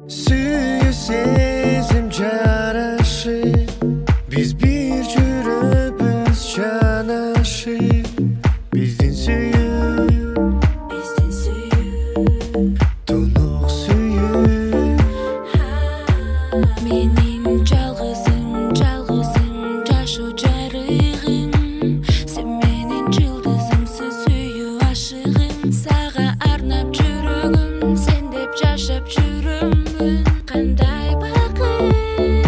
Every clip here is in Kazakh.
Suyu sezim caraşı, biz bir çürübüz çanaşı. Bizdin suyu, tunuq suyu. Menim жалғызым жашу жарығым, сен менің жылдызымсың, сүйүү ашығым. Сага арнап жүрөгүм, сен деп жашап жүрөмүн. Кандай бакыт,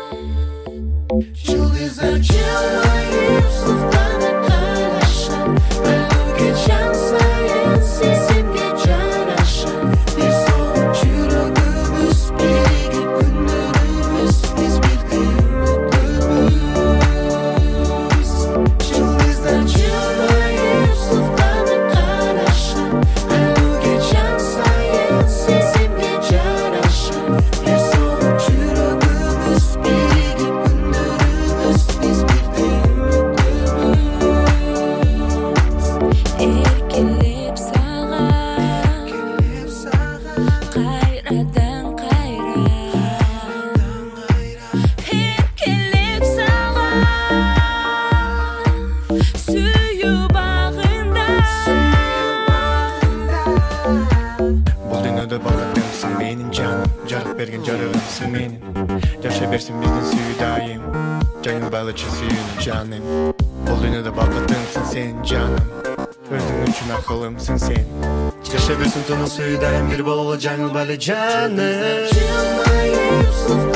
Yıldızlar çılmayıp suflanıp karışan, Öge can sayın sesimge canaşan. Bir soğuk yürüdüğümüz, birikip günlerimiz, biz birlikte ümitlimiz. Yıldızlar çılmayıp suflanıp karışan, Öge can sayın sesimge canaşan. Bir soğuk yürüdüğümüz, birikip günlerimiz, biz birlikte ümitlimiz. эркелеп сага, кайрадан кайра. Эркелеп сага, сүйүү багында. Бұл дүниеде бақыттымсың менің жаным, жарық берген жарығымсың менің. Жаша берсін біздің сүйі дайым, жаңыл балычы сүйін жаным. Бұл дүниеде бақыттымсың сен жаным, өзің үшін ақылымсың сен. Жаша берсін тұнық сүйі дайым, бір болуы жаңыл балы жаным.